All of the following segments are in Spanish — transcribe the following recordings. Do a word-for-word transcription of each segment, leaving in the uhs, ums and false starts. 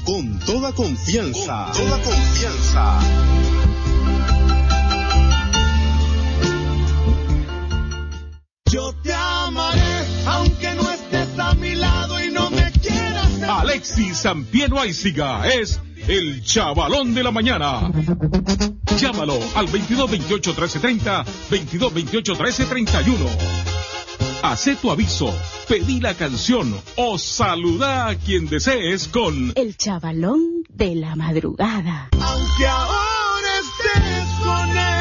con toda confianza. Con toda confianza. Yo te amaré, aunque no estés a mi lado y no me quieras. Alexis Sampiero Aiziga es el chavalón de la mañana. Llámalo al veintidós veintiocho trece treinta, veintidós veintiocho trece treinta y uno. Hacé tu aviso, pedí la canción o saluda a quien desees con el chavalón de la madrugada. Aunque ahora estés con él.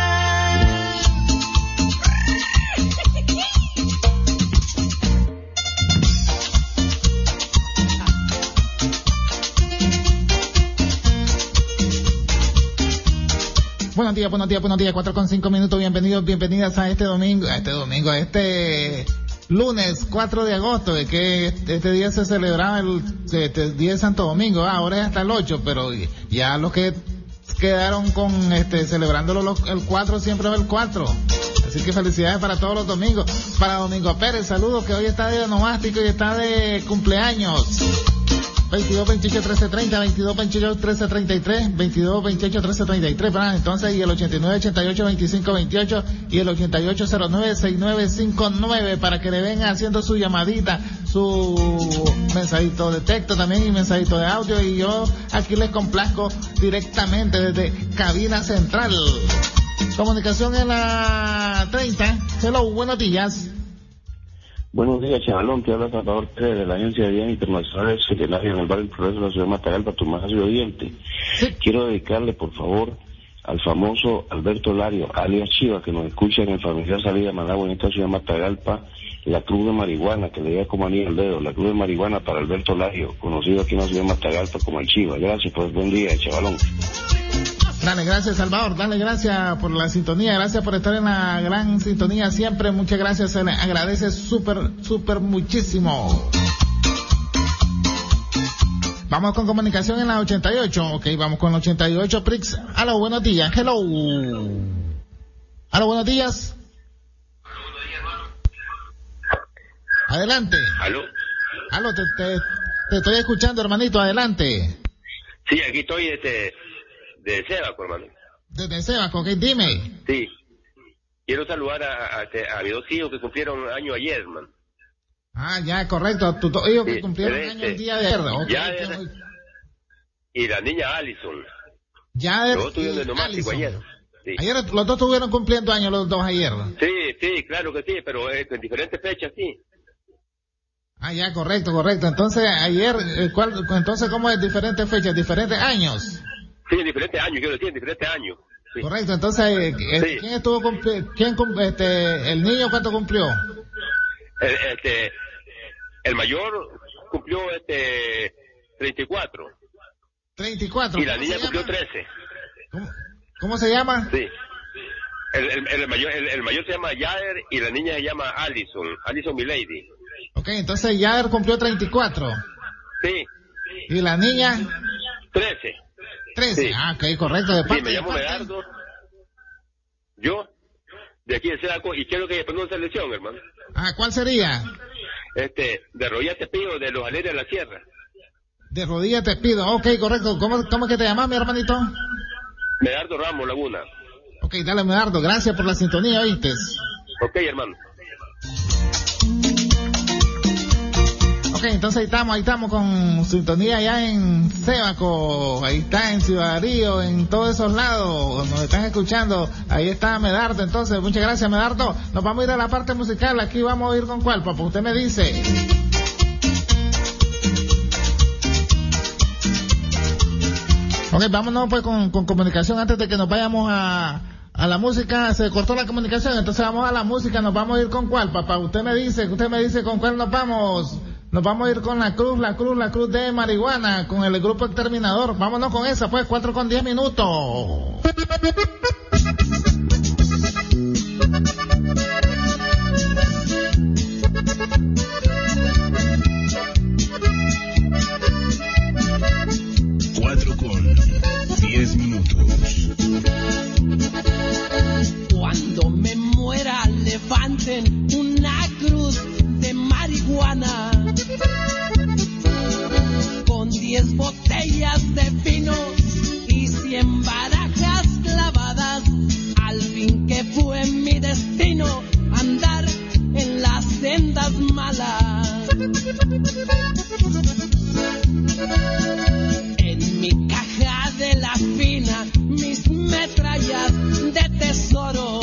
Buenos días, buenos días, buenos días, cuatro con cinco minutos, bienvenidos, bienvenidas a este domingo, a este domingo, a este lunes cuatro de agosto, de que este día se celebraba el este día de Santo Domingo, ah, ahora es hasta el ocho, pero ya los que quedaron con este celebrándolo los, el cuatro siempre va el cuatro. Así que felicidades para todos los domingos. Para Domingo Pérez, saludos, que hoy está de onomástico y está de cumpleaños. veintidós veintiocho trece treinta, veintidós veintiocho trece treinta y tres, veintidós veintiocho trece treinta y tres, ¿verdad? Entonces, y el ochenta y nueve ochenta y ocho veinticinco veintiocho y el ochenta y ocho cero nueve sesenta y nueve cincuenta y nueve para que le vengan haciendo su llamadita, su mensajito de texto también y mensajito de audio, y yo aquí les complazco directamente desde Cabina Central. Comunicación en la treinta. Hello, buenos días. Buenos días, chavalón, te habla Salvador Pérez de la Agencia de Viajes Internacionales Secretario en el Barrio del Progreso de la Ciudad de Matagalpa, tu más ácido oyente. Sí. Quiero dedicarle, por favor, al famoso Alberto Lario, alias Chiva, que nos escucha en el familiar Salida Managua en esta ciudad de Matagalpa, la cruz de marihuana, que le llega como anillo al dedo, la cruz de marihuana para Alberto Lario, conocido aquí en la ciudad de Matagalpa como el Chiva. Gracias, pues, buen día, chavalón. Dale, gracias, Salvador, dale, gracias por la sintonía, gracias por estar en la gran sintonía siempre, muchas gracias, se le agradece súper, súper muchísimo. Vamos con comunicación en la ochenta y ocho, ok, vamos con la ochenta y ocho, Prix. Aló, buenos días, hello. Aló, buenos días. Adelante. Aló. Aló, te, te, te estoy escuchando, hermanito, adelante. Sí, aquí estoy, este... de Sebaco, hermano. Desde Sebaco, ¿ok? Dime. Sí. Quiero saludar a, a, a, a mis dos hijos que cumplieron año ayer, hermano. Ah, ya, correcto. Tus dos hijos sí, que cumplieron este, año el día de ayer. Okay. Ya de, y la niña Allison. Ya de, los dos tuvieron el nomástico ayer. Sí. Ayer los dos estuvieron cumpliendo años los dos ayer. Sí, sí, claro que sí, pero eh, en diferentes fechas, sí. Ah, ya, correcto, correcto. Entonces, ayer, eh, ¿cuál, entonces, ¿cómo es diferentes fechas, diferentes años? Sí, en diferentes años, quiero decir, en diferentes años. Sí. Correcto, entonces, eh, sí. ¿quién estuvo cumpli- quién este, el niño cuánto cumplió? El, este, el mayor cumplió este treinta y cuatro. treinta y cuatro. Y la niña cumplió trece. ¿Cómo, ¿Cómo se llama? Sí. El, el, el mayor, el, el mayor se llama Yader y la niña se llama Allison, Allison Milady. Ok, entonces Yader cumplió treinta y cuatro. Sí. ¿Y la niña? trece. trece, sí. Ah, ok, correcto. De parte, sí, me llamo Medardo. Yo, de aquí de Sedaco, y quiero que ponga una selección, hermano. Ah, ¿cuál sería? Este, de Rodillas Te Pido, de Los Aleres de la Sierra. De Rodillas Te Pido, ok, correcto. ¿Cómo, cómo es que te llamas, mi hermanito? Medardo Ramos Laguna. Ok, dale, Medardo, gracias por la sintonía, ¿oíste? Ok, hermano. Ok, entonces ahí estamos, ahí estamos con sintonía ya en Sebaco, ahí está en Ciudad Río, en todos esos lados, nos están escuchando, ahí está Medardo, entonces, muchas gracias Medardo, nos vamos a ir a la parte musical, aquí vamos a ir con cuál, papá, usted me dice. Ok, vámonos pues con, con comunicación antes de que nos vayamos a, a la música, se cortó la comunicación, entonces vamos a la música, nos vamos a ir con cuál, papá, usted me dice, usted me dice con cuál nos vamos. Nos vamos a ir con la cruz, la cruz, la cruz de marihuana, con el grupo Exterminador. Vámonos con esa, pues, cuatro con diez minutos. Cuatro con diez minutos. Cuando me muera, levanten una cruz de marihuana con diez botellas de vino y cien barajas clavadas. Al fin que fue mi destino andar en las sendas malas. En mi caja de la fina mis metrallas de tesoro.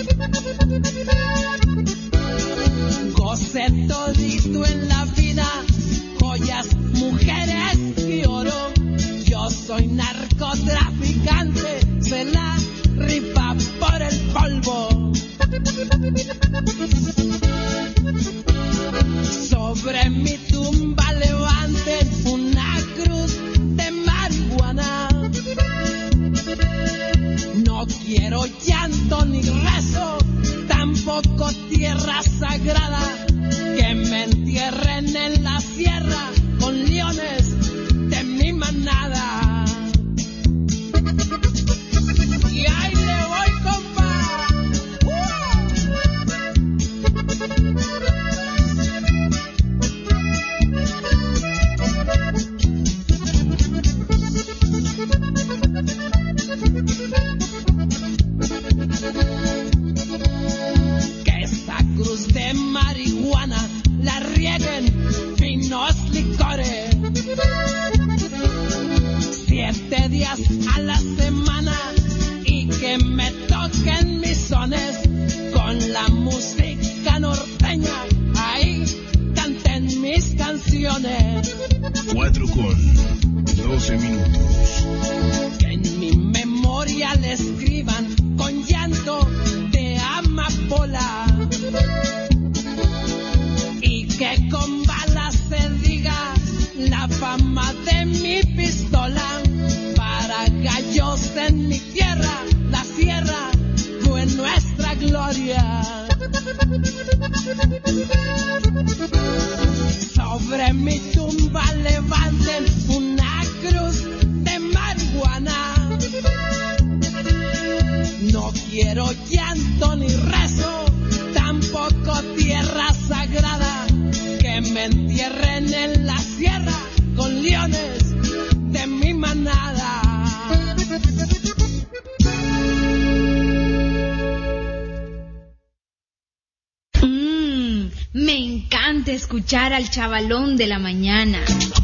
Gocé todito en la vida, joyas, mujeres y oro. Yo soy narcotraficante, se la rifa por el polvo. Sobre mi tumba levanten una cruz de marihuana. No quiero llanto ni rezo, tampoco tierra sagrada. Que me entierren en la sierra con leones de mi manada. Y ahí le voy, compa. Que esa cruz de marihuana la rieguen finos licores. Siete días a la semana y que me toquen mis sones con la música norteña. Ahí canten mis canciones. Cuatro con doce minutos. Que en mi memoria le escriban con llanto de amapola. Y que con balas se diga la fama de mi pistola. Para gallos en mi tierra, la sierra fue nuestra gloria. Sobre mi tumba levanten una cruz de marihuana. No quiero llanto ni rezo, tampoco tierra sagrada. Que me entierren en la sierra con leones de mi manada. Mmm, me encanta escuchar al chavalón de la mañana.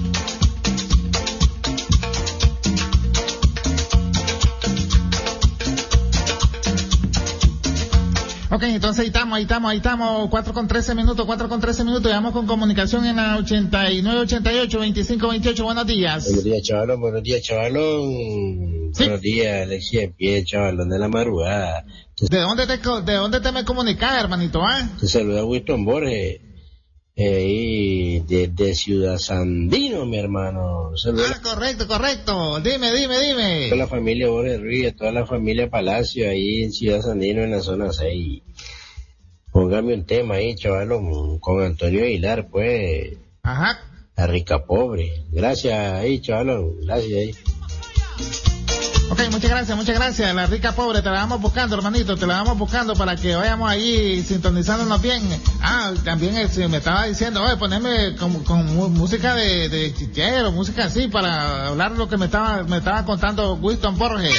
Ok, entonces ahí estamos, ahí estamos, ahí estamos, cuatro con trece minutos, cuatro con trece minutos, vamos con comunicación en la ochenta y nueve ochenta y ocho, veinticinco veintiocho, buenos días. Buenos días, chavalón, buenos días, chavalón. ¿Sí? Buenos días, Alexia, en pie, chavalón de la madrugada. ¿De dónde te, de dónde te me comunicas, hermanito, ah? Te saluda Winston Borges, eh, y de, de Ciudad Sandino, mi hermano. Saluda. Ah, correcto, correcto, dime, dime, dime. Toda la familia Borges Ruiz, toda la familia Palacio, ahí en Ciudad Sandino, en la zona seis. Póngame un tema ahí, chavalón, con Antonio Aguilar, pues. Ajá. La rica pobre. Gracias ahí, chavalón, gracias ahí. Ok, muchas gracias, muchas gracias. La rica pobre, te la vamos buscando, hermanito, te la vamos buscando para que vayamos allí sintonizándonos bien. Ah, también eh, me estaba diciendo, oye, poneme con, con música de, de chichero, música así, para hablar lo que me estaba, me estaba contando Winston Borges.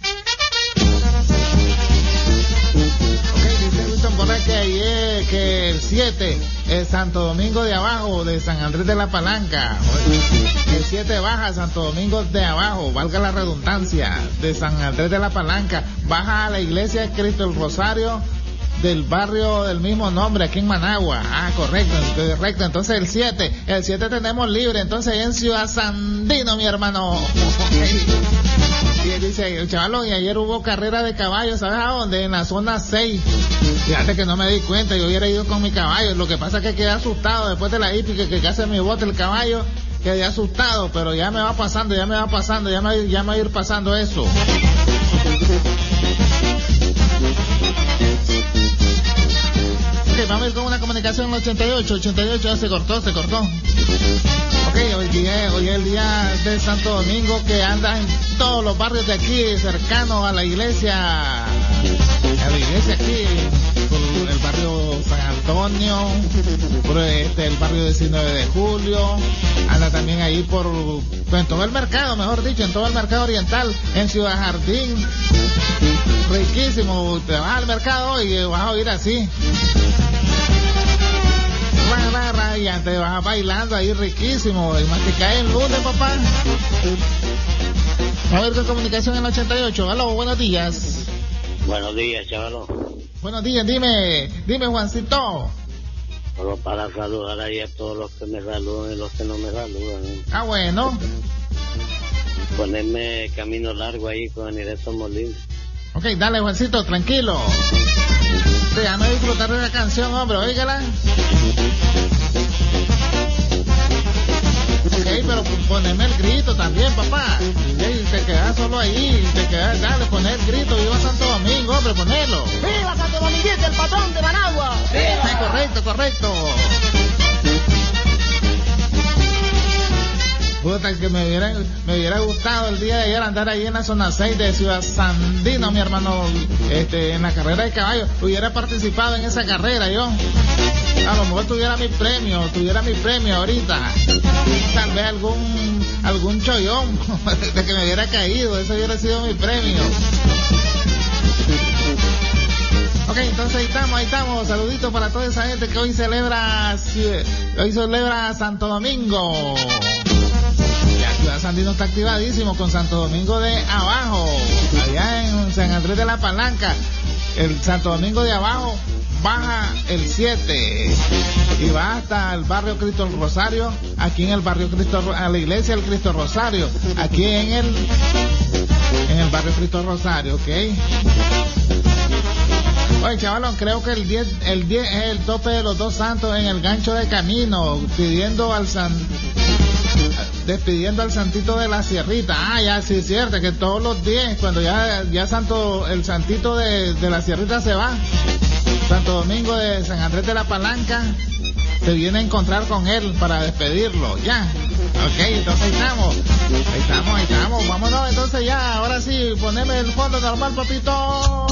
Borges que ayer, que el siete, es Santo Domingo de Abajo, de San Andrés de la Palanca. El siete baja Santo Domingo de Abajo, valga la redundancia, de San Andrés de la Palanca. Baja a la iglesia de Cristo el Rosario del barrio del mismo nombre, aquí en Managua. Ah, correcto, correcto. Entonces el siete, el siete tenemos libre, entonces en Ciudad Sandino, mi hermano. Y él dice, el chavalón, y ayer hubo carrera de caballos, ¿sabes a dónde? En la zona seis. Fíjate que no me di cuenta, yo hubiera ido con mi caballo. Lo que pasa es que quedé asustado después de la hípica, que hace mi bote el caballo, quedé asustado, pero ya me va pasando, ya me va pasando, ya me, ya me va a ir pasando eso. Ok, vamos a ir con una comunicación en ochenta y ocho, ochenta y ocho, ya se cortó, se cortó. Ok, hoy, día, hoy es el día de Santo Domingo, que anda en todos los barrios de aquí, cercanos a la iglesia, a la iglesia aquí, por el barrio San Antonio, por este, el barrio diecinueve de julio, anda también ahí por, en todo el mercado, mejor dicho, en todo el mercado oriental, en Ciudad Jardín, riquísimo, te vas al mercado y vas a oír así, ra, ra, ra, y antes vas bailando ahí riquísimo, y más que cae el lunes, papá. A ver, con comunicación en ochenta y ocho, aló, buenos días. Buenos días, chavalo. Buenos días, dime, dime Juancito. Solo para saludar ahí a todos los que me saludan y los que no me saludan. ¿eh? Ah, bueno. Ponerme camino largo ahí con Anireto Molina. Ok, dale Juancito, tranquilo. Déjame disfrutar de la canción, hombre, oígala. Ok, pero poneme el grito también, papá. Hey, te quedas solo ahí, te quedas, dale, poner el grito. Viva Santo Domingo, hombre, ponelo. ¡Viva Santo Dominguito, el patrón de Managua! ¡Viva! Sí, correcto, correcto. Puta, que me hubiera, me hubiera gustado el día de ayer andar ahí en la zona seis de Ciudad Sandino, mi hermano, este, en la carrera de caballo. Hubiera participado en esa carrera yo. A lo mejor tuviera mi premio, tuviera mi premio ahorita. Tal vez algún, algún chollón de que me hubiera caído, eso hubiera sido mi premio. Ok, entonces ahí estamos, ahí estamos. Saluditos para toda esa gente que hoy celebra, hoy celebra Santo Domingo. La Ciudad Sandino está activadísimo con Santo Domingo de Abajo, allá en San Andrés de la Palanca. El Santo Domingo de Abajo baja el siete y va hasta el barrio Cristo Rosario, aquí en el barrio Cristo, a la iglesia del Cristo Rosario, aquí en el en el barrio Cristo Rosario, ok. Oye, chavalón, creo que el diez, el diez es el tope de los dos santos en el gancho de camino, pidiendo al san, despidiendo al santito de la sierrita. Ah, ya, sí es cierto, que todos los diez, cuando ya, ya santo, el santito de, de la sierrita se va, Santo Domingo de San Andrés de la Palanca, se viene a encontrar con él para despedirlo, ya. Ok, entonces ahí estamos, ahí estamos, ahí estamos, vámonos entonces ya, ahora sí, poneme el fondo normal, papito.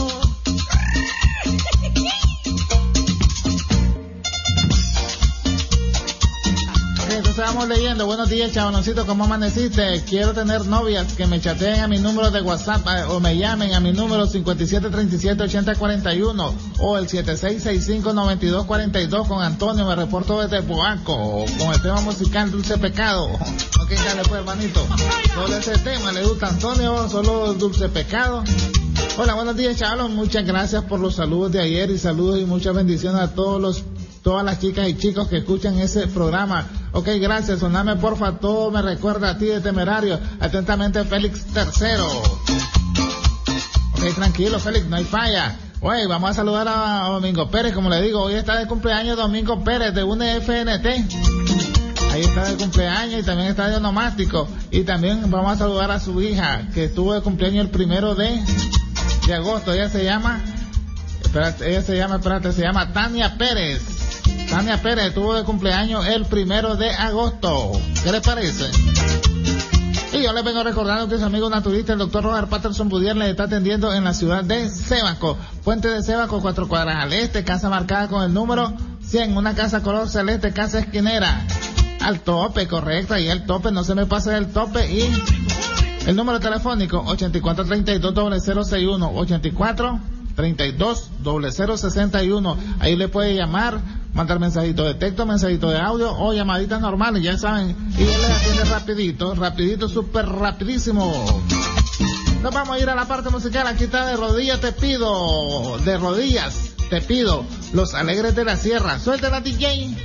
Entonces vamos leyendo. Buenos días, chavaloncito, ¿cómo amaneciste? Quiero tener novias que me chateen a mi número de WhatsApp eh, o me llamen a mi número cincuenta y siete treinta y siete ochenta cuarenta y uno o el siete seis seis cinco nueve dos cuatro dos con Antonio. Me reporto desde Poaco con el tema musical Dulce Pecado. Ok, dale pues, hermanito. Solo ese tema le gusta a Antonio, solo Dulce Pecado. Hola, buenos días, chavalos. Muchas gracias por los saludos de ayer y saludos y muchas bendiciones a todos los todas las chicas y chicos que escuchan ese programa. Ok, gracias. Soname porfa, todo me recuerda a ti de Temerario. Atentamente, Félix Tercero. Ok, tranquilo, Félix, no hay falla. Oye, vamos a saludar a Domingo Pérez, como le digo, hoy está de cumpleaños Domingo Pérez de U N F N T. Ahí está de cumpleaños y también está de onomástico. Y también vamos a saludar a su hija, que estuvo de cumpleaños el primero de, de agosto. Ella se llama, espérate, ella se llama, espérate, se llama Tania Pérez. Tania Pérez estuvo de cumpleaños el primero de agosto. ¿Qué les parece? Y yo les vengo recordando que su amigo naturista, el doctor Robert Patterson Budier, le está atendiendo en la ciudad de Sébaco. Puente de Sébaco, cuatro cuadras al este, casa marcada con el número cien, una casa color celeste, casa esquinera. Al tope, correcto, ahí el tope, no se me pase el tope. Y el número telefónico, ochenta y cuatro treinta y dos cero cero sesenta y uno, ochenta y cuatro treinta y dos cero cero sesenta y uno. Ahí le puede llamar, mandar mensajito de texto, mensajito de audio o llamaditas normales, ya saben, y él les atiende rapidito, rapidito, súper rapidísimo. Nos vamos a ir a la parte musical. Aquí está De Rodillas Te Pido, De Rodillas Te Pido, Los Alegres de la Sierra. Suéltala, D J.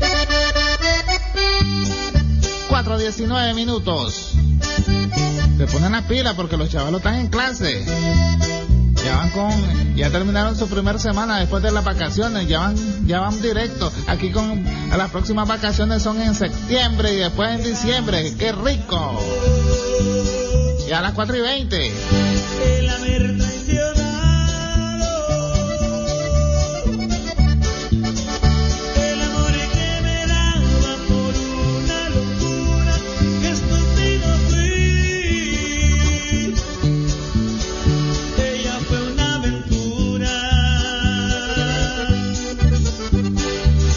cuatro diecinueve minutos. Se ponen las pilas porque los chavalos están en clase. Ya van con, ya terminaron su primera semana después de las vacaciones, ya van, ya van directo. Aquí con, a las próximas vacaciones son en septiembre y después en diciembre. ¡Qué rico! Ya a las cuatro y veinte. El haber traicionado, el amor que me daba por una locura, que estúpido fui. Ella fue una aventura.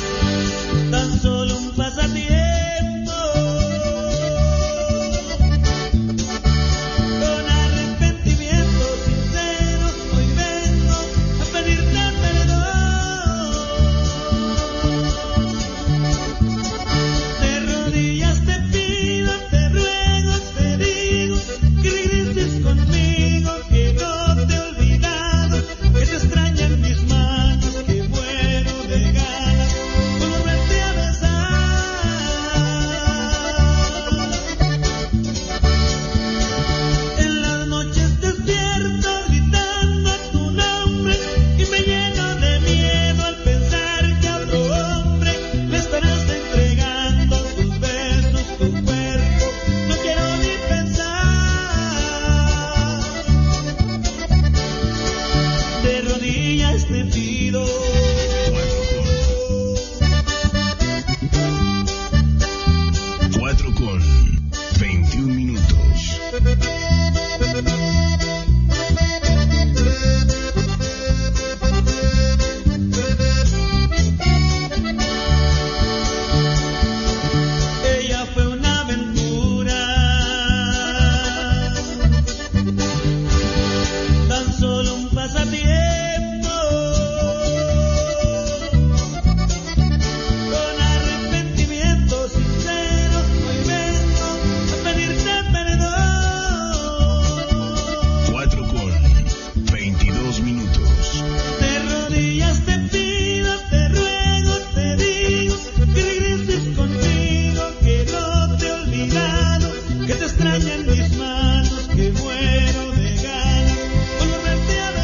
mis manos que muero de ganas por volverte a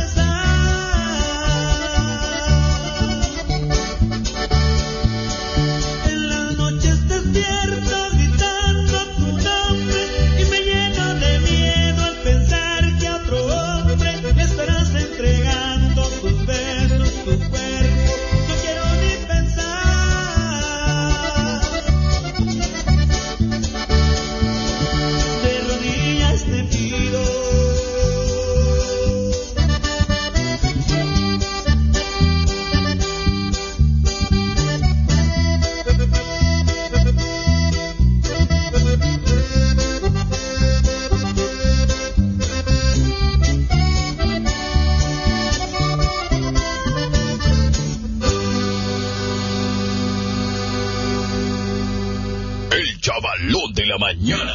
besar. En las noches despierto gritando tu nombre y me lleno de miedo al pensar que a otro hombre me estarás entregando tus besos, tu cuerpo. No quiero ni pensar. De rodillas te pido. El chavalón de la mañana.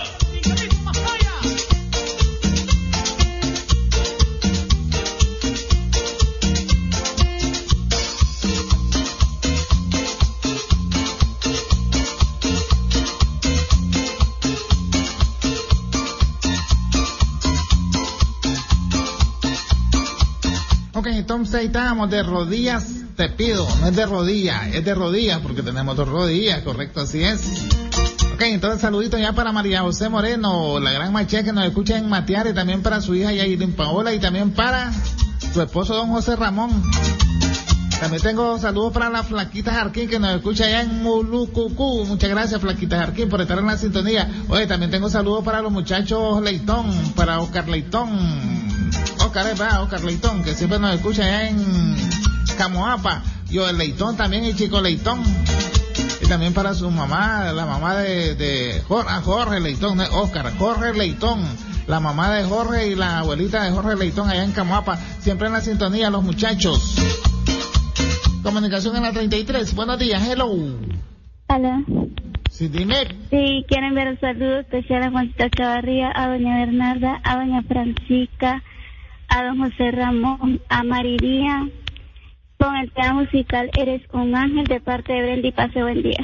Ok, entonces ahí estábamos, de rodillas te pido, no es de rodillas, es de rodillas porque tenemos dos rodillas, correcto, así es. Ok, entonces saluditos ya para María José Moreno, la gran machea que nos escucha en Matear, y también para su hija Yailin Paola, y también para su esposo don José Ramón. También tengo saludos para la Flaquita Jarquín que nos escucha allá en Mulucucú. Muchas gracias, Flaquita Jarquín, por estar en la sintonía. Oye, también tengo saludos para los muchachos Leitón, para Oscar Leitón. Oscar, es verdad, Oscar Leitón, que siempre nos escucha allá en Camoapa. Yo, el Leitón también, y Chico Leitón. Y también para su mamá, la mamá de, de Jorge, Jorge Leitón, no es Oscar, Jorge Leitón. La mamá de Jorge y la abuelita de Jorge Leitón allá en Camoapa. Siempre en la sintonía, los muchachos. Comunicación en la treinta y tres. Buenos días, hello. Hola. Sí, dime. Sí, quiero enviar un saludo especial a Juanita Chavarría, a doña Bernarda, a doña Francisca, a don José Ramón, a Mariría, con el tema musical Eres un ángel, de parte de Brenda, y pase buen día.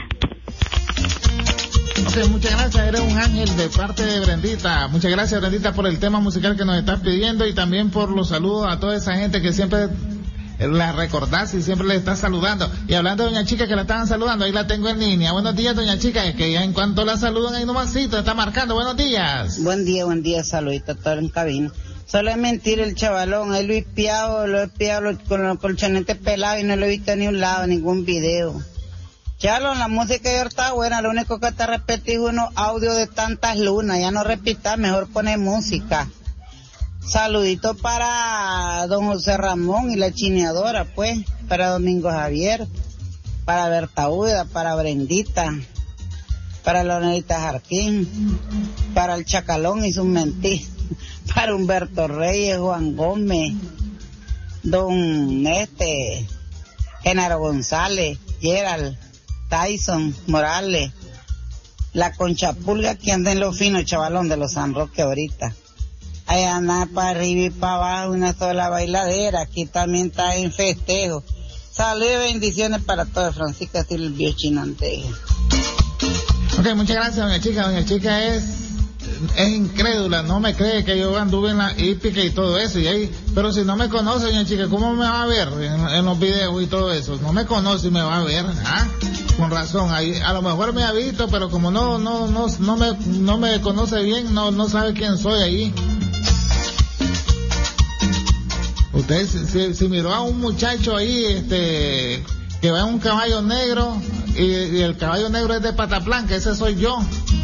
Ok, muchas gracias, eres un ángel, de parte de Brendita. Muchas gracias, Brendita, por el tema musical que nos estás pidiendo, y también por los saludos a toda esa gente que siempre la recordás y siempre le estás saludando. Y hablando de doña Chica, que la estaban saludando, ahí la tengo en línea. Buenos días, doña Chica, es que ya en cuanto la saludan ahí nomasito, está marcando. Buenos días. Buen día, buen día, saludito a todos en cabina. Solo es mentir el chavalón, él lo he espiado, lo he espiado con los colchonetes pelados y no lo he visto ni un lado, ningún video. Chavalón, la música de ahora está buena, lo único que te repetí es unos audios de tantas lunas, ya no repitas, mejor poner música. Saludito para don José Ramón y la chineadora, pues, para Domingo Javier, para Berta Uda, para Brendita, para Leonelita Jarquín, para el Chacalón y sus mentiras, para Humberto Reyes, Juan Gómez, don este, Genaro González, Gerald, Tyson, Morales, la Concha Pulga que anda en los finos, chavalón, de los San Roque ahorita. Ahí anda para arriba y para abajo, una sola bailadera. Aquí también está en festejo. Salud y bendiciones para todos. Francisca Silvio Chinantejo. Ok, muchas gracias, doña Chica. Doña Chica es es incrédula, no me cree que yo anduve en la hípica y todo eso. Y ahí, pero si no me conoce, doña Chica, ¿cómo me va a ver en, en los videos y todo eso? No me conoce y me va a ver, ¿ah? Con razón, ahí a lo mejor me ha visto, pero como no no no no me no me conoce bien, no no sabe quién soy ahí. Usted si, si miró a un muchacho ahí, este, que va en un caballo negro, y, y el caballo negro es de pata blanca, ese soy yo.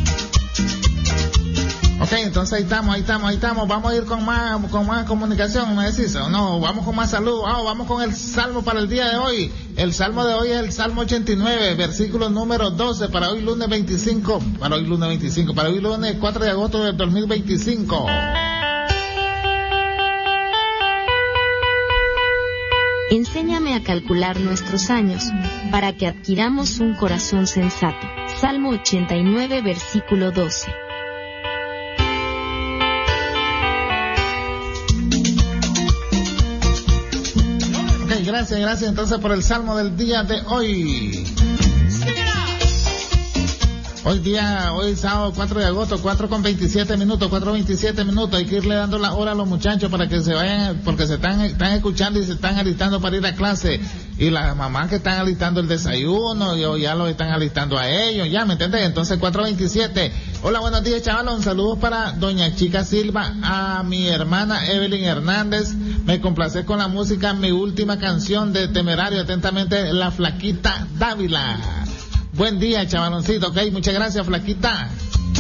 Ok, entonces ahí estamos, ahí estamos, ahí estamos. Vamos a ir con más, con más comunicación, ¿me decís? ¿O no? Vamos con más salud. Oh, vamos con el salmo para el día de hoy. El salmo de hoy es el Salmo ochenta y nueve, versículo número doce, para hoy lunes veinticinco, para hoy lunes veinticinco, para hoy lunes cuatro de agosto del dos mil veinticinco. Enséñame a calcular nuestros años, para que adquiramos un corazón sensato. Salmo ochenta y nueve, versículo doce. Ok, gracias, gracias entonces por el salmo del día de hoy. Hoy día, hoy sábado cuatro de agosto, cuatro con veintisiete minutos, cuatro veintisiete minutos, hay que irle dando la hora a los muchachos para que se vayan, porque se están, están escuchando y se están alistando para ir a clase, y las mamás que están alistando el desayuno, y ya lo están alistando a ellos, ya, ¿me entiendes? Entonces cuatro veintisiete, hola, buenos días, chavalón, saludos para doña Chica Silva, a mi hermana Evelyn Hernández, me complace con la música, mi última canción de Temerario, atentamente, La Flaquita Dávila. Buen día, chavaloncito, ok, muchas gracias, Flaquita.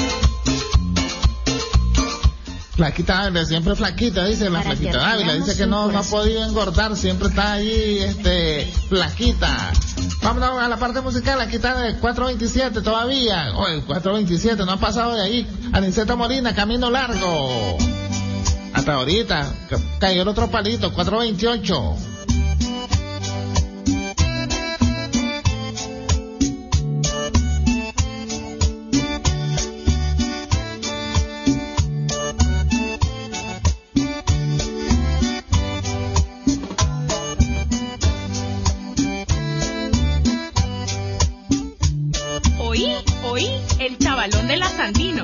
Flaquita Dávila, siempre flaquita, dice la Flaquita Dávila, dice que no, no ha podido engordar, siempre está ahí, este, flaquita. Vámonos a la parte musical, aquí está de cuatro veintisiete todavía, oye, cuatro veintisiete, no ha pasado de ahí. Aniceto Molina, Camino Largo. Hasta ahorita, cayó el otro palito, cuatro veintiocho. Chavalón de la Sandino.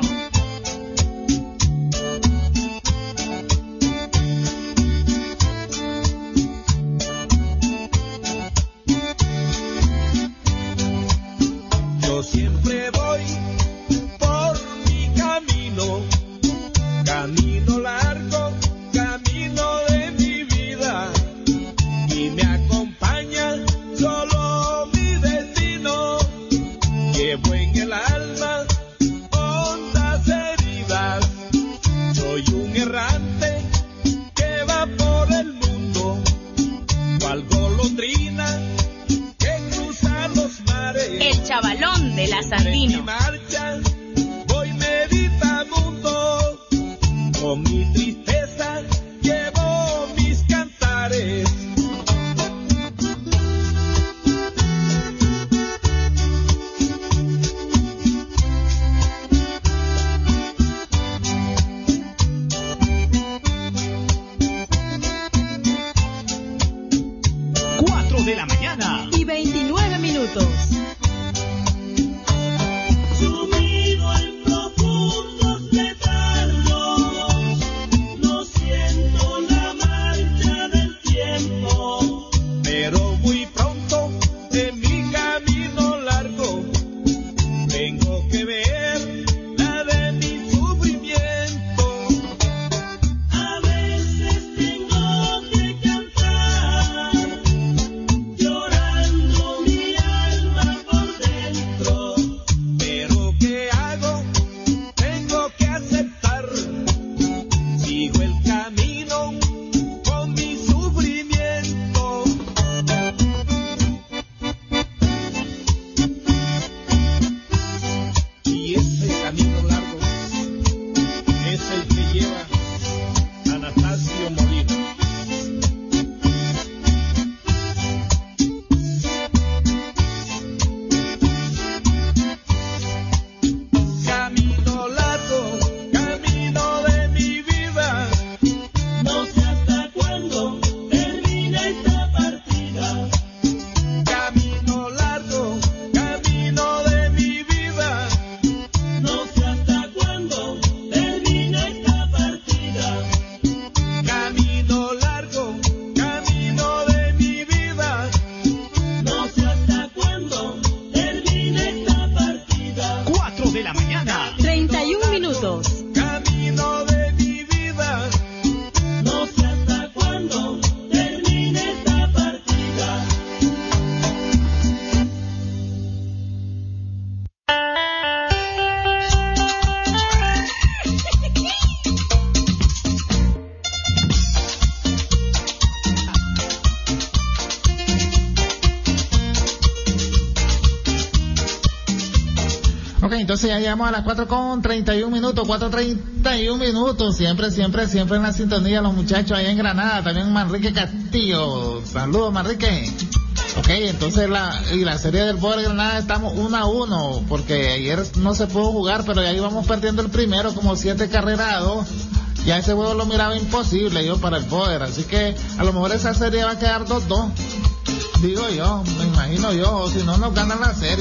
Yo siempre voy por mi camino, camino largo, camino de mi vida, y me acompaña solo mi destino. Llevo en el alma hondas heridas, soy un errante que va por el mundo, cual golondrina que cruza los mares. El chavalón de la Sandino. En mi marcha voy meditabundo, con mi tristeza llevo mis cantares. De la mañana y veintinueve minutos. Sumido en profundos letargos, no siento la marcha del tiempo, pero muy pronto en mi camino largo tengo que ver la de mi sufrimiento. A veces tengo que cantar, llorando mi alma por dentro, pero ¿qué hago? Tengo que aceptar, sigo el camino con mi sufrimiento. Y ese camino largo es el que lleva Anastasio Molina. Camino largo, camino de mi vida, no sé hasta cuándo termina esta partida. Camino largo, camino de mi vida, no sé hasta cuándo termina esta partida. Camino largo, camino de mi vida, no sé hasta cuándo termina esta partida. cuatro de la mañana. treinta y un minutos. Camino de mi vida, no sé hasta cuándo termine esta partida. Ok, entonces ya llegamos a las cuatro con treinta y un minutos, cuatro treinta y un minutos, siempre, siempre, siempre en la sintonía los muchachos allá en Granada, también Manrique Castillo, saludos Manrique. Ok, entonces la, y la serie del Poder Granada estamos uno a uno, porque ayer no se pudo jugar, pero ya íbamos perdiendo el primero, como siete carreras a dos, ya ese juego lo miraba imposible yo para el Poder, así que a lo mejor esa serie va a quedar dos dos. Digo yo, me imagino yo, o si no nos ganan la serie.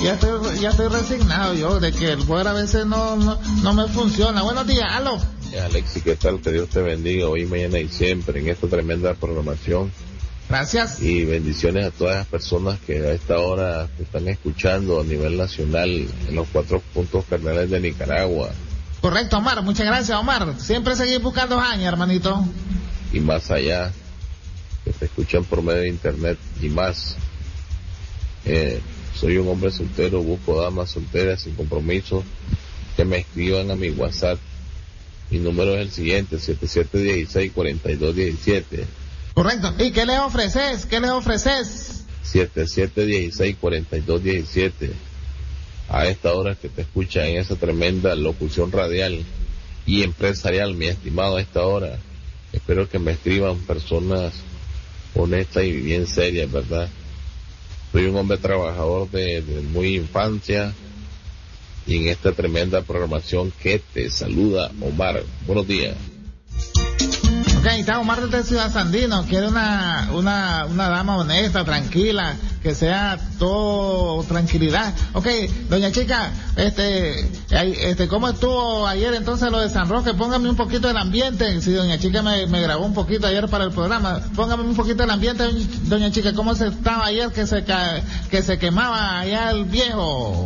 ya estoy, ya estoy resignado yo de que el Word a veces no, no, no me funciona. Buenos días, aló. Alexis, ¿qué tal? Que Dios te bendiga hoy, mañana y siempre en esta tremenda programación. Gracias. Y bendiciones a todas las personas que a esta hora te están escuchando a nivel nacional en los cuatro puntos cardinales de Nicaragua. Correcto, Omar. Muchas gracias, Omar. Siempre seguir buscando años, hermanito. Y más allá, que te escuchan por medio de internet y más. Eh, soy un hombre soltero, busco damas solteras sin compromiso que me escriban a mi WhatsApp. Mi número es el siguiente, siete siete uno seis, cuatro dos uno siete. Correcto. ¿Y qué le ofreces? ¿Qué le ofreces? siete siete uno seis, cuatro dos uno siete. A esta hora que te escucha en esa tremenda locución radial y empresarial, mi estimado, a esta hora. Espero que me escriban personas honestas y bien serias, ¿verdad? Soy un hombre trabajador de, de muy infancia y en esta tremenda programación que te saluda Omar. Buenos días. Ok, está Omar desde Ciudad Sandino. Quiere una, una, una dama honesta, tranquila, que sea todo tranquilidad. Ok, doña Chica, este, este, ¿cómo estuvo ayer entonces lo de San Roque? Póngame un poquito del ambiente. Si doña Chica me, me grabó un poquito ayer para el programa, póngame un poquito del ambiente, doña Chica, ¿cómo se estaba ayer que se, que se quemaba allá el viejo?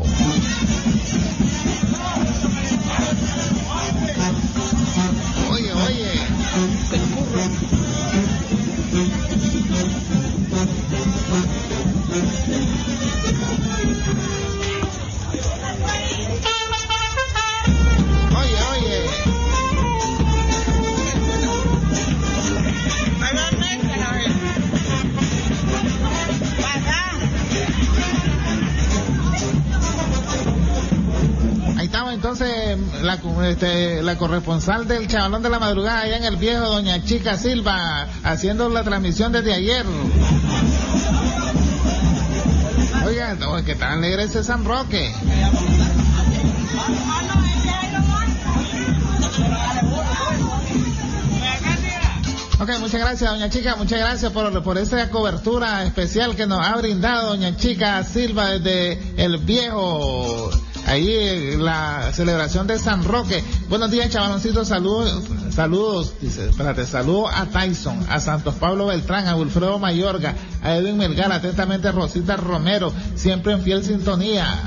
Oye, oye. Oye, oye. Ahí estamos entonces la, este, la corresponsal del Chavalón de la Madrugada allá en el Viejo, doña Chica Silva, haciendo la transmisión desde ayer. Oigan, oh, que tan alegre ese San Roque. Ok, muchas gracias, doña Chica, muchas gracias por, por esa cobertura especial que nos ha brindado doña Chica Silva desde el Viejo. Ahí la celebración de San Roque. Buenos días, chavaloncito, saludos, saludos, dice, espérate, saludos a Tyson, a Santos Pablo Beltrán, a Wilfredo Mayorga, a Edwin Melgar, atentamente Rosita Romero, siempre en fiel sintonía.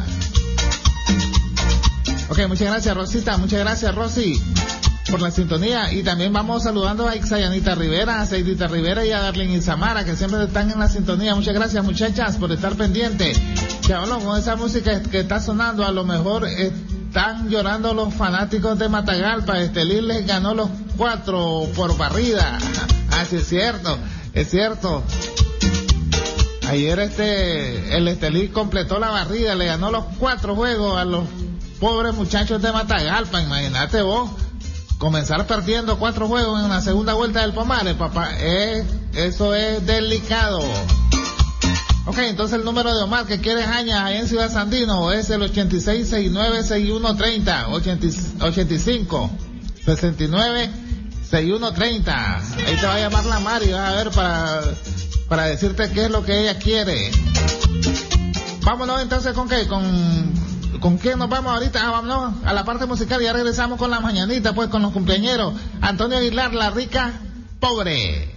Ok, muchas gracias, Rosita, muchas gracias, Rosy, por la sintonía. Y también vamos saludando a Ixayanita Rivera, a Seidita Rivera y a Darlene Isamara, que siempre están en la sintonía. Muchas gracias, muchachas, por estar pendientes. Chavalón, con esa música que está sonando, a lo mejor están llorando los fanáticos de Matagalpa. Estelí les ganó los cuatro por barrida. Así es cierto, es cierto. Ayer este, el Estelí completó la barrida, le ganó los cuatro juegos a los pobres muchachos de Matagalpa. Imagínate vos, comenzar perdiendo cuatro juegos en la segunda vuelta del Pomare, papá, eh, eso es delicado. Ok, entonces el número de Omar que quiere Jaña ahí en Ciudad Sandino es el ochenta y seis, sesenta y nueve, sesenta y uno treinta, ochenta y cinco, sesenta y nueve, sesenta y uno treinta. Ahí te va a llamar la Mari, vas a ver, para, para decirte qué es lo que ella quiere. Vámonos entonces con qué, con, ¿con quién nos vamos ahorita? Ah, vámonos a la parte musical y ya regresamos con la mañanita, pues con los cumpleañeros. Antonio Aguilar, La Rica Pobre.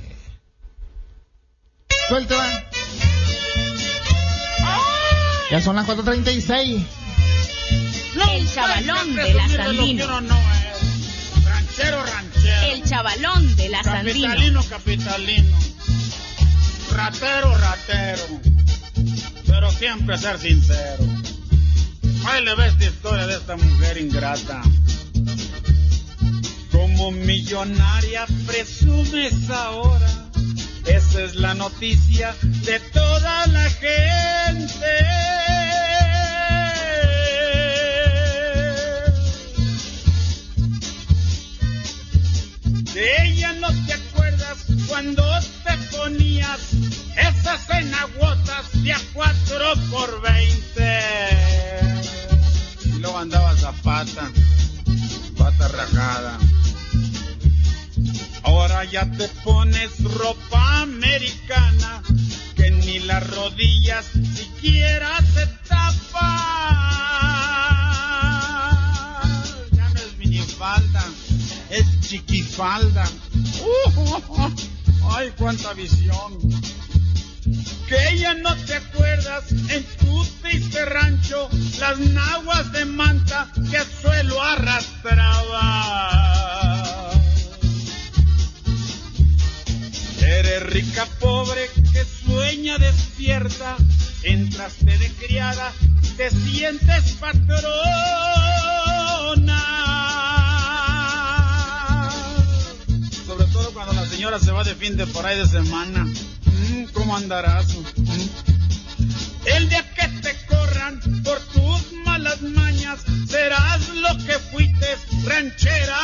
Suéltela. Ya son las cuatro treinta y seis. El Chavalón de la Sandino. No, es ranchero, ranchero. El Chavalón de la Sandino. Capitalino, capitalino. Ratero, ratero. Pero siempre ser sincero. Ahí le ves la historia de esta mujer ingrata. Como millonaria presumes ahora. Esa es la noticia de toda la gente. De ella no te acuerdas cuando te ponías esas enaguotas de a cuatro por veinte. Y luego andabas a pata, pata rajada. Ahora ya te pones ropa americana que ni las rodillas siquiera se tapan. Ya no es minifalda, es chiquifalda. Uh, ay, cuánta visión. Que ya no te acuerdas en tu triste rancho las naguas de manta que al suelo arrastraba. Eres rica pobre que sueña despierta, entraste de criada, te sientes patrona. Sobre todo cuando la señora se va de fin de por ahí de semana. Mm, ¿Cómo andarás? Mm. El día que te corran por tus malas mañas, serás lo que fuiste, ranchera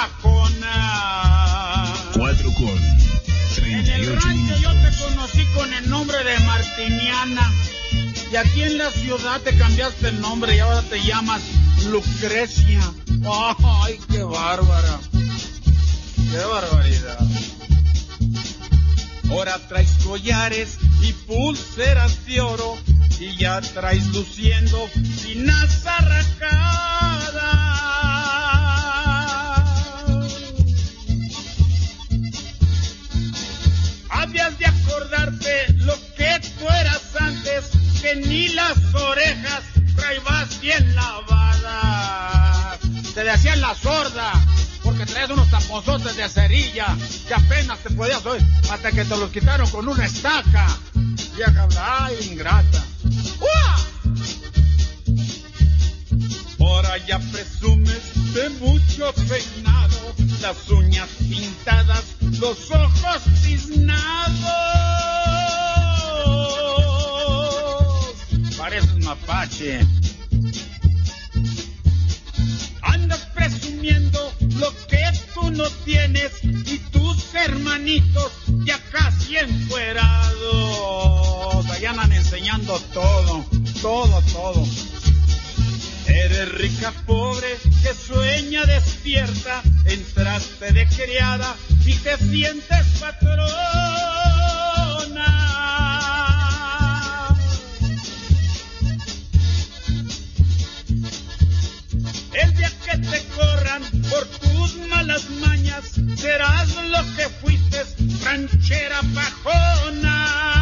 pajona. Cuatro con En el rancho yo te conocí con el nombre de Martiniana, y aquí en la ciudad te cambiaste el nombre y ahora te llamas Lucrecia. ¡Ay, qué bárbara! ¡Qué barbaridad! Ahora traes collares y pulseras de oro, y ya traes luciendo finas arracadas. Habías de acordarte lo que tú eras antes, que ni las orejas traibas bien lavadas. Te decían la sorda, porque traías unos taponzotes de cerilla que apenas te podías oír, hasta que te los quitaron con una estaca. Vieja, ay, ingrata. ¡Uah! Ahora ya presumes de mucho peinado, las uñas pintadas, los ojos tiznados. Pareces mapache. Andas presumiendo lo que tú no tienes, y tus hermanitos ya casi enfuerados. Allá andan enseñando todo, todo, todo. Eres rica pobre que sueña despierta, entraste de criada y te sientes patrona. El día que te corran por tus malas mañas, serás lo que fuiste, ranchera pajona.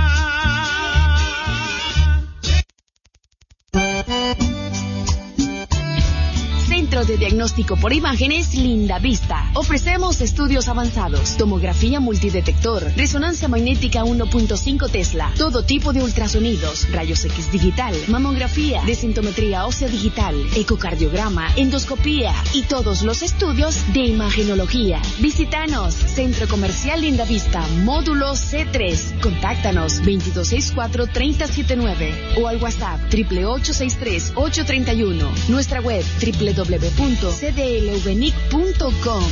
Centro de Diagnóstico por Imágenes Linda Vista. Ofrecemos estudios avanzados, tomografía multidetector, resonancia magnética uno punto cinco Tesla, todo tipo de ultrasonidos, rayos X digital, mamografía, densitometría ósea digital, ecocardiograma, endoscopía y todos los estudios de imagenología. Visítanos, Centro Comercial Linda Vista, módulo C tres. Contáctanos veintidós sesenta y cuatro, treinta setenta y nueve o al WhatsApp triple ocho seis tres, ocho tres uno. Nuestra web w w w punto c d l v n i c punto com.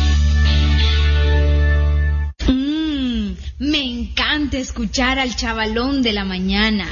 Mmm, me encanta escuchar al chavalón de la mañana.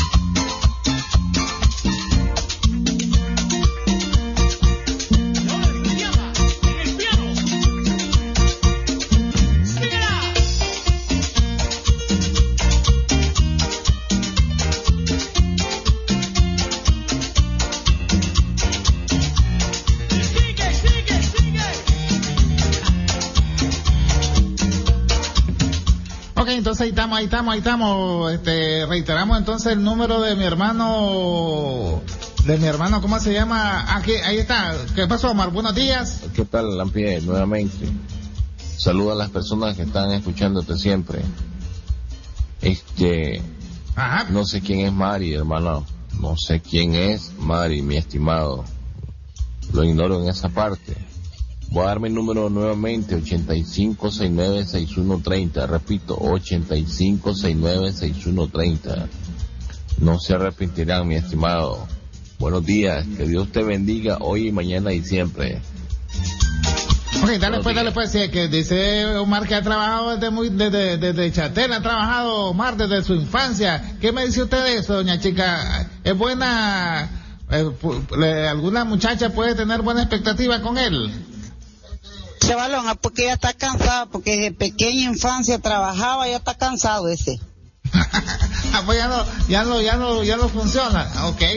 Entonces ahí estamos, ahí estamos, ahí estamos, este, reiteramos entonces el número de mi hermano, de mi hermano, ¿cómo se llama? Aquí, ahí está. ¿Qué pasó, Omar? Buenos días. ¿Qué tal, Lampié? Nuevamente. Saluda a las personas que están escuchándote siempre. Este, Ajá. No sé quién es Mari, hermano. No sé quién es Mari, mi estimado. Lo ignoro en esa parte. Voy a dar mi número nuevamente, ochenta y cinco sesenta y nueve sesenta y uno treinta. Repito, ochenta y cinco sesenta y nueve sesenta y uno treinta. No se arrepentirán, mi estimado. Buenos días, que Dios te bendiga hoy y mañana y siempre. Ok, dale pues, dale pues, sí, que dice Omar que ha trabajado desde muy, desde, desde Chatel, ha trabajado Omar desde su infancia. ¿Qué me dice usted de eso, doña chica? ¿Es buena, eh, alguna muchacha puede tener buena expectativa con él? Chavalón, porque ya está cansado, porque desde pequeña infancia trabajaba, ya está cansado ese. Pues ya no, ya no, ya no, ya no funciona. Ok,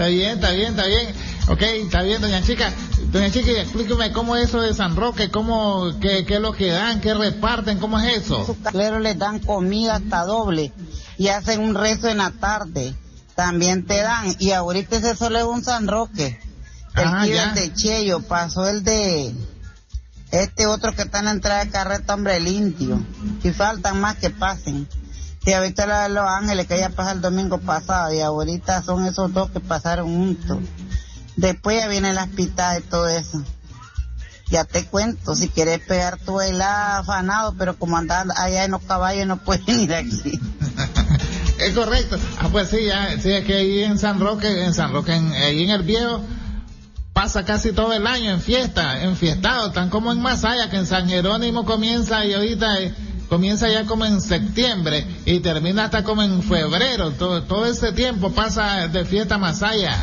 Está bien, está bien, está bien. Ok, está bien, doña Chica. Doña Chica, explíqueme cómo es eso de San Roque, cómo, qué, qué es lo que dan, qué reparten, cómo es eso. Pero les dan comida hasta doble y hacen un rezo en la tarde. También te dan. Y ahorita ese solo es un San Roque. El Ajá, que ya. es de Cheyo, pasó el de este otro que está en la entrada de carreta, hombre, el indio. Y faltan más que pasen. Sí, ahorita la de Los Ángeles, que ya pasó el domingo pasado, y ahorita son esos dos que pasaron juntos. Después ya vienen las pitas y todo eso. Ya te cuento, si quieres pegar tu bailada afanado, pero como andas allá en los caballos no puedes venir aquí. Es correcto. Ah, pues sí, ya, sí, es que ahí en San Roque, en San Roque, en, ahí en el Viejo, pasa casi todo el año en fiesta, en fiestado, tan como en Masaya, que en San Jerónimo comienza y ahorita eh, comienza ya como en septiembre y termina hasta como en febrero. Todo, todo ese tiempo pasa de fiesta Masaya.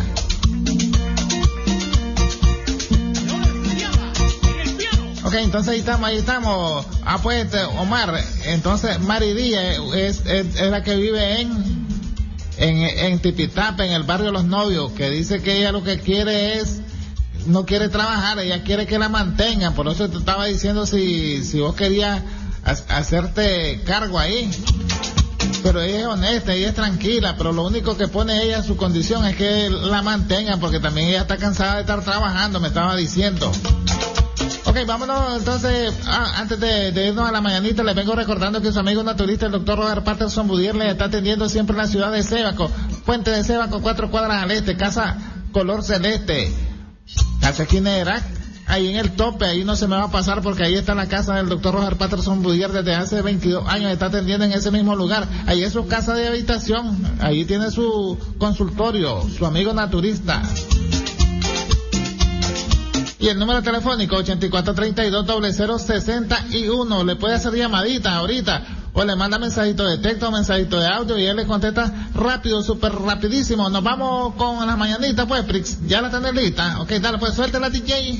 Ok, entonces ahí estamos, ahí estamos. Ah, pues, este, Omar, entonces Mari Díaz es, es, es la que vive en, en, en Tipitapa, en el barrio Los Novios, que dice que ella lo que quiere es, no quiere trabajar, ella quiere que la mantengan. Por eso te estaba diciendo si, si vos querías ha- hacerte cargo ahí. Pero ella es honesta, ella es tranquila, pero lo único que pone ella en su condición es que la mantengan, porque también ella está cansada de estar trabajando, me estaba diciendo. Ok, vámonos entonces, ah, antes de, de irnos a la mañanita, les vengo recordando que su amigo naturista, el doctor Robert Patterson Budier, le está atendiendo siempre en la ciudad de Sébaco, Puente de Sébaco, cuatro cuadras al este, casa color celeste, casa esquina de Irak, ahí en el tope, ahí no se me va a pasar porque ahí está la casa del doctor Robert Patterson Budier, desde hace veintidós años está atendiendo en ese mismo lugar, ahí es su casa de habitación, ahí tiene su consultorio, su amigo naturista. Y el número telefónico ochenta y cuatro treinta y dos cero cero sesenta y uno. Le puede hacer llamadita ahorita o le manda mensajito de texto o mensajito de audio y él le contesta rápido, súper rapidísimo. Nos vamos con las mañanitas, pues, Prix. ¿Ya la tenés lista? Ok, dale, pues suéltela, D J.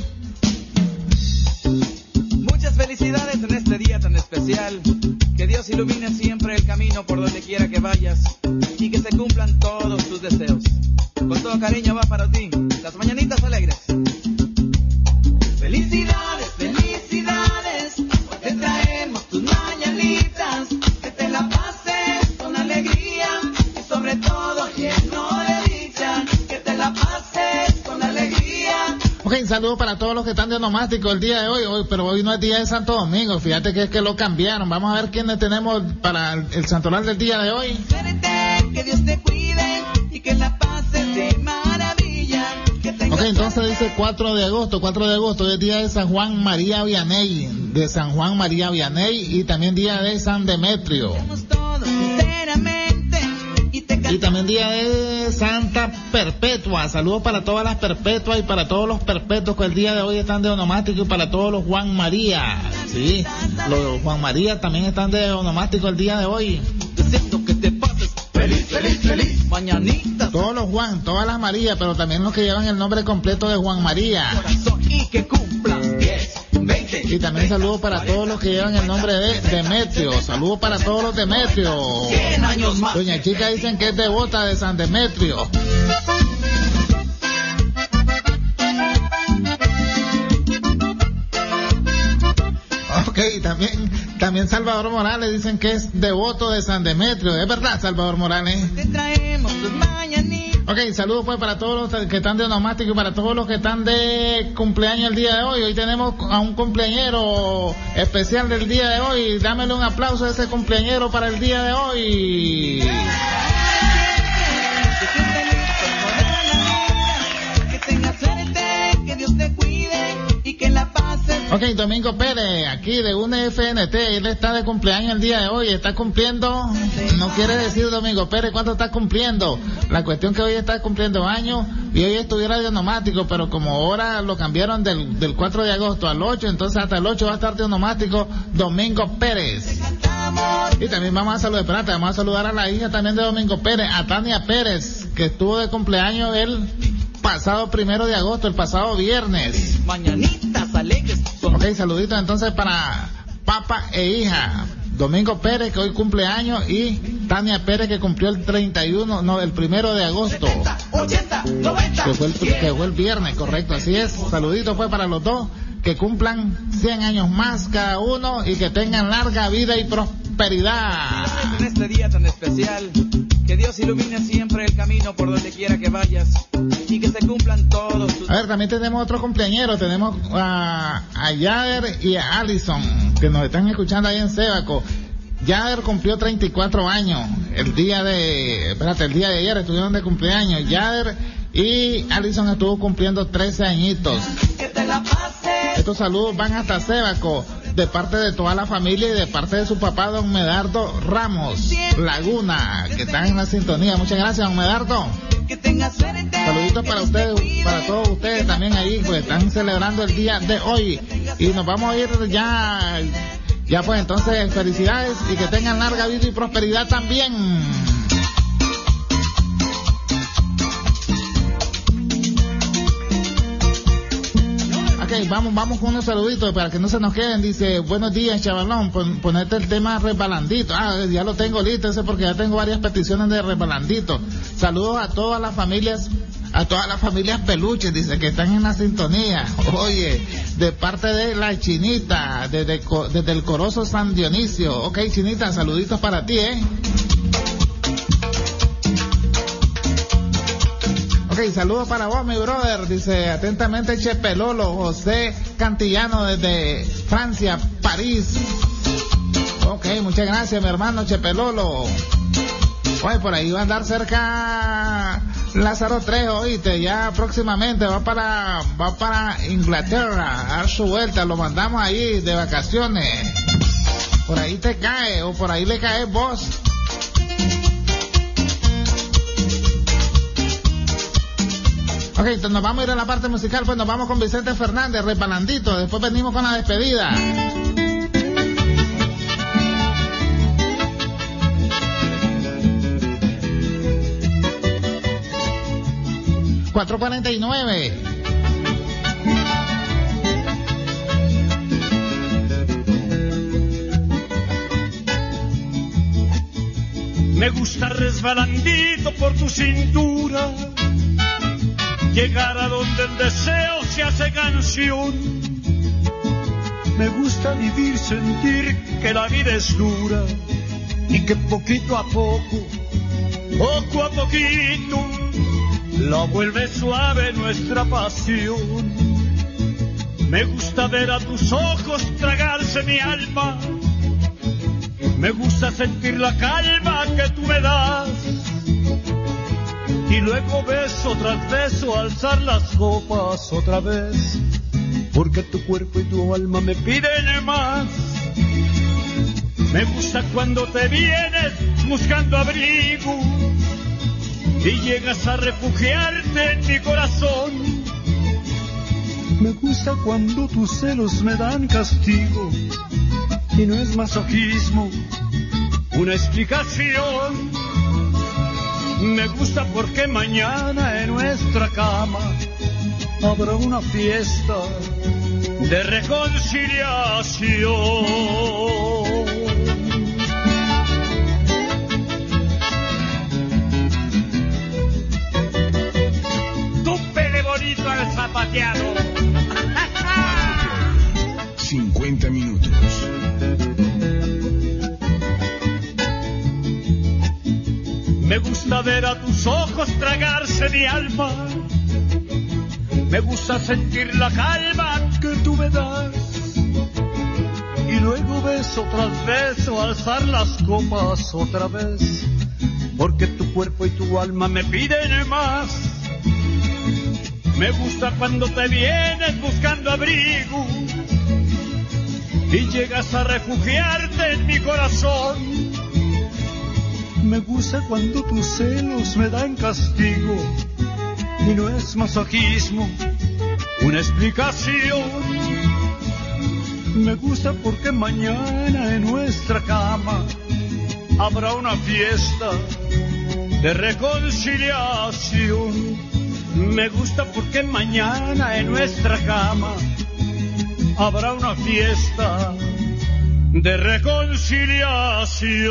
Muchas felicidades en este día tan especial. Que Dios ilumine siempre el camino por donde quiera que vayas y que se cumplan todos tus deseos. Con todo cariño va para ti, las mañanitas alegres. Felicidades, felicidades, hoy te traemos tus mañanitas, que te la pases con alegría y sobre todo lleno de dicha, que te la pases con alegría. Ok, saludos para todos los que están de onomástico el día de hoy, hoy, pero hoy no es día de Santo Domingo, fíjate que es que lo cambiaron. Vamos a ver quiénes tenemos para el, el santoral del día de hoy. Que Dios te cuide y que la pases de maravilla. Ok, entonces dice cuatro de agosto, cuatro de agosto es día de San Juan María Vianney, de San Juan María Vianney, y también día de San Demetrio. Y también día de Santa Perpetua. Saludos para todas las perpetuas y para todos los perpetuos que el día de hoy están de onomástico, y para todos los Juan María. Sí, los Juan María también están de onomástico el día de hoy. Feliz, feliz, feliz, mañanita. Todos los Juan, todas las Marías, pero también los que llevan el nombre completo de Juan María. Y que cumplan diez, veinte. Y también saludos para todos los que llevan el nombre de Demetrio. Saludos para todos los Demetrios. cien años más. Doña Chica dicen que es devota de San Demetrio. Ok, también, también Salvador Morales dicen que es devoto de San Demetrio. ¿Es verdad, Salvador Morales? Te traemos tus mañanitas. Ok, saludos pues para todos los que están de onomástico y para todos los que están de cumpleaños el día de hoy. Hoy tenemos a un cumpleañero especial del día de hoy. Dámele un aplauso a ese cumpleañero para el día de hoy. Que tengas suerte, que Dios te cuide y que la pases. Ok, Domingo Pérez, aquí de U N F N T, él está de cumpleaños el día de hoy, está cumpliendo, no quiere decir Domingo Pérez cuánto está cumpliendo, la cuestión que hoy está cumpliendo años y hoy estuviera de onomástico, pero como ahora lo cambiaron del, del cuatro de agosto al ocho, entonces hasta el ocho va a estar de onomástico Domingo Pérez. Y también vamos a saludar, espérate, vamos a saludar a la hija también de Domingo Pérez, a Tania Pérez, que estuvo de cumpleaños el pasado primero de agosto, el pasado viernes. Mañanitas alegres. Ok, saluditos entonces para papá e hija Domingo Pérez, que hoy cumple años, y Tania Pérez, que cumplió el treinta y uno, no, el primero de agosto, que fue el, que fue el viernes, correcto, así es. Saluditos pues para los dos, que cumplan cien años más cada uno y que tengan larga vida y prosperidad. En este día tan especial, que Dios ilumine siempre el camino por donde quiera que vayas y que se cumplan todos tus... A ver, también tenemos otro cumpleañero, tenemos a, a Yader y a Allison, que nos están escuchando ahí en Sébaco. Yader cumplió treinta y cuatro años, el día de, espérate, el día de ayer estuvieron de cumpleaños. Yader y Allison estuvo cumpliendo trece añitos. Estos saludos van hasta Sébaco, de parte de toda la familia y de parte de su papá, don Medardo Ramos Laguna, que están en la sintonía. Muchas gracias, don Medardo. Saluditos para ustedes, para todos ustedes también ahí, pues están celebrando el día de hoy. Y nos vamos a ir ya, ya pues entonces, felicidades y que tengan larga vida y prosperidad también. Ok, vamos, vamos con unos saluditos para que no se nos queden. Dice, buenos días, chavalón, pon, ponete el tema Resbalandito. Ah, ya lo tengo listo, ese porque ya tengo varias peticiones de Resbalandito. Saludos a todas las familias, a todas las familias peluches, dice, que están en la sintonía. Oye, de parte de la Chinita, desde, desde el Corozo San Dionisio. Ok, Chinita, saluditos para ti, eh. Ok, saludos para vos, mi brother. Dice, atentamente, Chepe Lolo, José Cantillano desde Francia, París. Ok, muchas gracias, mi hermano Chepe Lolo. Oye, por ahí va a andar cerca Lázaro Trejo, oíste, ya próximamente va para, va para Inglaterra a dar su vuelta, lo mandamos ahí de vacaciones. Por ahí te cae, o por ahí le caes vos. Ok, entonces nos vamos a ir a la parte musical, pues nos vamos con Vicente Fernández, Resbalandito, después venimos con la despedida. cuatro cuarenta y nueve. Me gusta resbalandito por tu cintura, llegar a donde el deseo se hace canción. Me gusta vivir, sentir que la vida es dura y que poquito a poco, poco a poquito, la vuelve suave nuestra pasión. Me gusta ver a tus ojos tragarse mi alma, me gusta sentir la calma que tú me das, y luego beso tras beso alzar las copas otra vez, porque tu cuerpo y tu alma me piden más. Me gusta cuando te vienes buscando abrigo y llegas a refugiarte en mi corazón. Me gusta cuando tus celos me dan castigo y no es masoquismo una explicación. Me gusta porque mañana en nuestra cama habrá una fiesta de reconciliación. Bonito al zapateado. cincuenta minutos. Me gusta ver a tus ojos tragarse mi alma, me gusta sentir la calma que tú me das, y luego beso tras beso alzar las copas otra vez, porque tu cuerpo y tu alma me piden más. Me gusta cuando te vienes buscando abrigo y llegas a refugiarte en mi corazón. Me gusta cuando tus celos me dan castigo y no es masoquismo una explicación. Me gusta porque mañana en nuestra cama habrá una fiesta de reconciliación. Me gusta porque mañana en nuestra cama habrá una fiesta de reconciliación.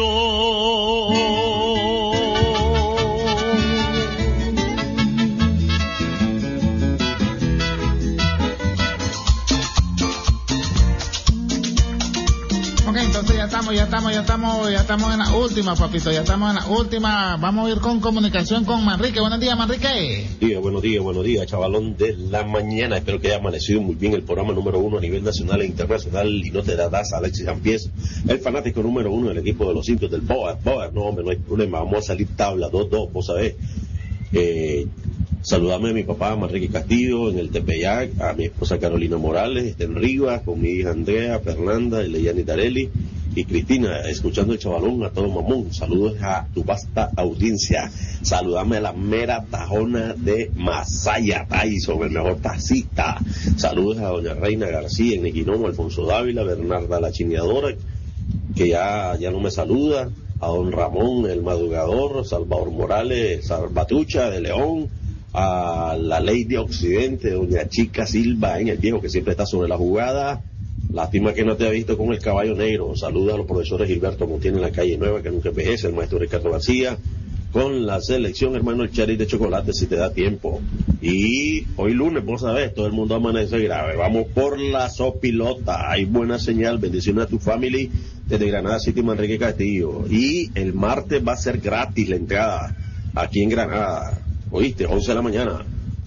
Ok, entonces ya estamos, ya estamos, ya estamos, ya estamos en la última, papito, ya estamos en la última. Vamos a ir con comunicación con Manrique. Buenos días, Manrique. Día, buenos días, buenos días, chavalón de la mañana. Espero que haya amanecido muy bien el programa número uno a nivel nacional e internacional. Y no te das, Alexis Ampiés, el fanático número uno del equipo de los indios del Boer. Boer, no, hombre, no hay problema, vamos a salir tabla, dos, dos, vos sabés. Eh, saludame a mi papá Manrique Castillo en el Tepeyac, a mi esposa Carolina Morales, está en Rivas, con mi hija Andrea, Fernanda, Leyani Tarelli y Cristina, escuchando el chavalón a todo mamón. Saludos a tu vasta audiencia. Saludame a la mera tajona de Masaya Tyson, el mejor taxista. Saludos a doña Reina García en Equinomo, Alfonso Dávila, Bernarda la Chineadora, que ya, ya no me saluda, a don Ramón el Madrugador, Salvador Morales, Salvatrucha de León, a la Ley de Occidente, doña Chica Silva en el Viejo, que siempre está sobre la jugada. Lástima que no te ha visto con el caballo negro. Saluda a los profesores Gilberto Montiel en la calle Nueva, que nunca envejece, el maestro Ricardo García, con la selección, hermano, el cherry de chocolate, si te da tiempo. Y hoy lunes, vos sabés, todo el mundo amanece grave. Vamos por la sopilota. Hay buena señal. Bendiciones a tu family desde Granada City, Manrique Castillo. Y el martes va a ser gratis la entrada aquí en Granada. ¿Oíste? once de la mañana.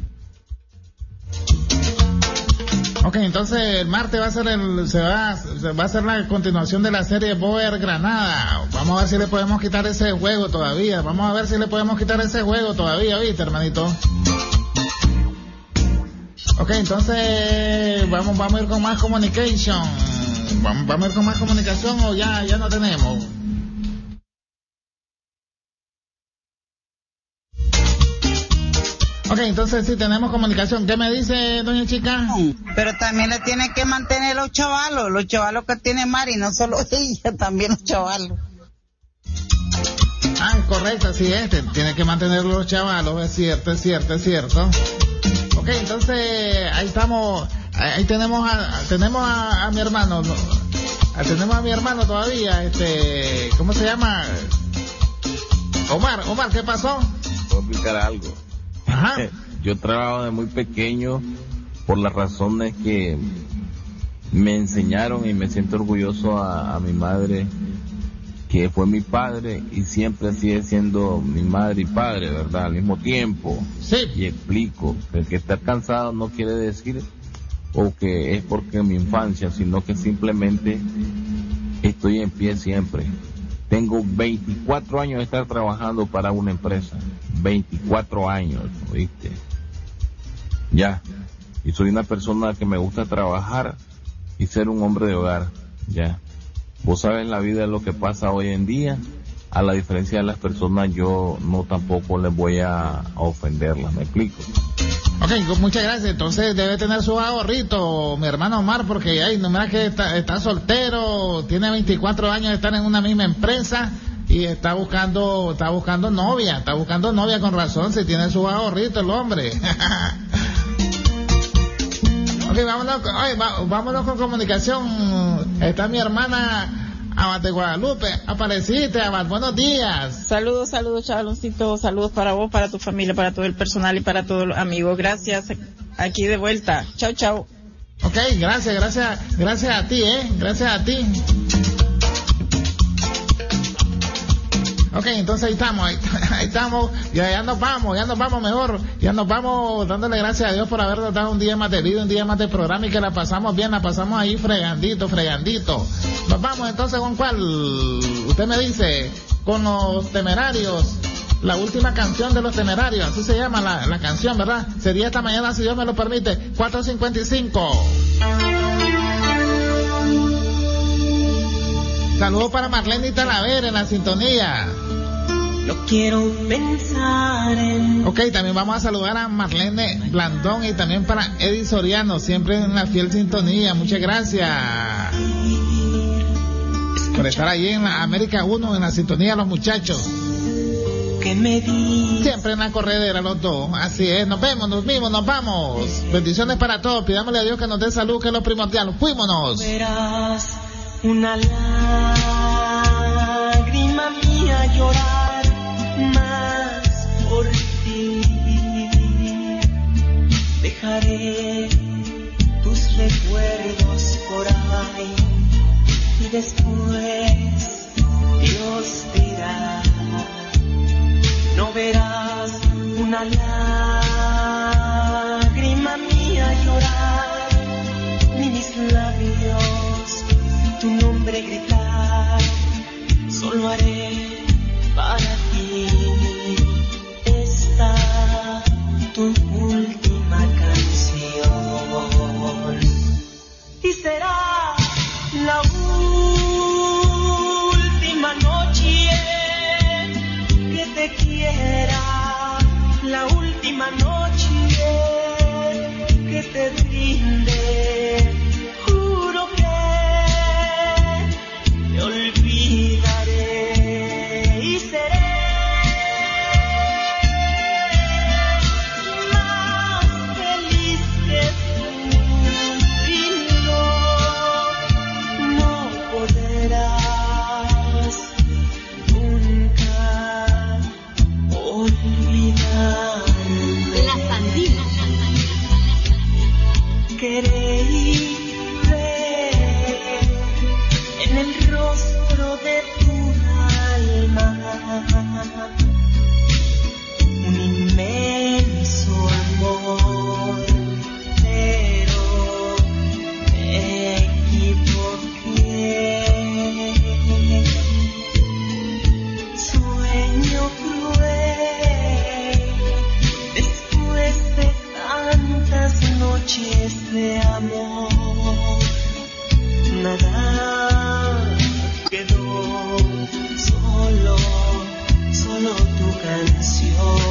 Ok, entonces el martes va a ser el, se va, se va a hacer la continuación de la serie Boer Granada. Vamos a ver si le podemos quitar ese juego todavía. Vamos a ver si le podemos quitar ese juego todavía, ¿viste, hermanito? Ok, entonces vamos, vamos a ir con más communication. Vamos, vamos a ir con más comunicación o ya, ya no tenemos. Ok, entonces sí tenemos comunicación. ¿Qué me dice, doña Chica? Pero también le tiene que mantener los chavalos, los chavalos que tiene Mari, no solo ella, también los chavalos. Ah, es correcto, sí, este tiene que mantener los chavalos, es cierto, es cierto, es cierto. Ok, entonces ahí estamos, ahí tenemos a, tenemos a, a mi hermano, ¿no? Tenemos a mi hermano todavía, este, ¿cómo se llama? Omar, Omar, ¿qué pasó? Puedo explicar algo. Ajá. Yo trabajo de muy pequeño por las razones que me enseñaron y me siento orgulloso a, a mi madre, que fue mi padre y siempre sigue siendo mi madre y padre, ¿verdad? Al mismo tiempo. Sí. Y explico, el que estar cansado no quiere decir o que es porque mi infancia, sino que simplemente estoy en pie siempre. Tengo veinticuatro años de estar trabajando para una empresa. veinticuatro años, ¿oíste? Ya. Y soy una persona que me gusta trabajar y ser un hombre de hogar. Ya. Vos sabes la vida de lo que pasa hoy en día. A la diferencia de las personas, yo no tampoco les voy a, a ofenderlas. ¿Me explico? Ok, muchas gracias. Entonces debe tener su ahorrito, mi hermano Omar, porque ay, no mira que está, está soltero, tiene veinticuatro años de estar en una misma empresa y está buscando, está buscando novia, está buscando novia con razón, si tiene su ahorrito el hombre. Ok, vámonos, oye, va, vámonos con comunicación. Está mi hermana Abad de Guadalupe. Apareciste, Abad, buenos días. Saludos, saludos, chavaloncito, saludos para vos, para tu familia, para todo el personal y para todos los amigos. Gracias, aquí de vuelta. Chao, chao. Ok, gracias, gracias, gracias a ti, eh, gracias a ti. Ok, entonces ahí estamos, ahí, ahí estamos, ya, ya nos vamos, ya nos vamos mejor, ya nos vamos dándole gracias a Dios por habernos dado un día más de vida, un día más de programa y que la pasamos bien, la pasamos ahí fregandito, fregandito. Nos vamos entonces con cuál, usted me dice, con los Temerarios, la última canción de los Temerarios, así se llama la, la canción, ¿verdad? Sería esta mañana, si Dios me lo permite, cuatro cincuenta y cinco. Saludos para Marlene Talavera en la sintonía. No quiero pensar en... Ok, también vamos a saludar a Marlene Blandón y también para Eddie Soriano, siempre en la fiel sintonía. Muchas gracias por estar ahí en la América uno, en la sintonía, los muchachos. Que me di... Siempre en la corredera los dos. Así es, nos vemos, nos vimos, nos vamos. Bendiciones para todos. Pidámosle a Dios que nos dé salud, que es lo primordial. Fuímonos. Verás una lágrima mía llorar más por ti. Dejaré tus recuerdos por ahí y después Dios dirá, no verás una lágrima mía llorar, ni mis labios tu nombre gritar, solo haré para ti esta tu última canción, y será la última noche que te quiera, la última noche que te brinde, juro que te olvidaré y seré más feliz que tú, y no, no podrás nunca olvidar. Las Andinas. Queréis ver en el rostro de tu alma un inmenso amor, pero me equivoqué. Sueño cruel después de tantas noches de amor, nada quedó, solo, solo tu canción.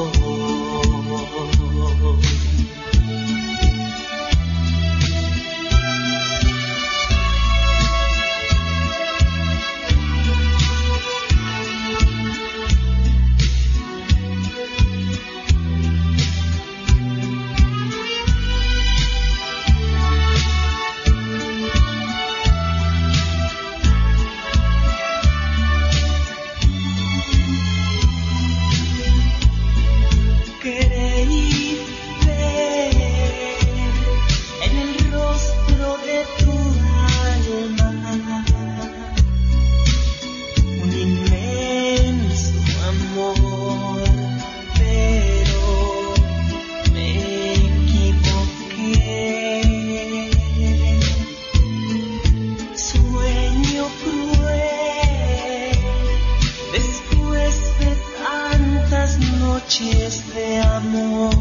Queréis ver en el rostro de tu alma un inmenso amor, pero me equivoqué. Sueño cruel después de tantas noches de amor,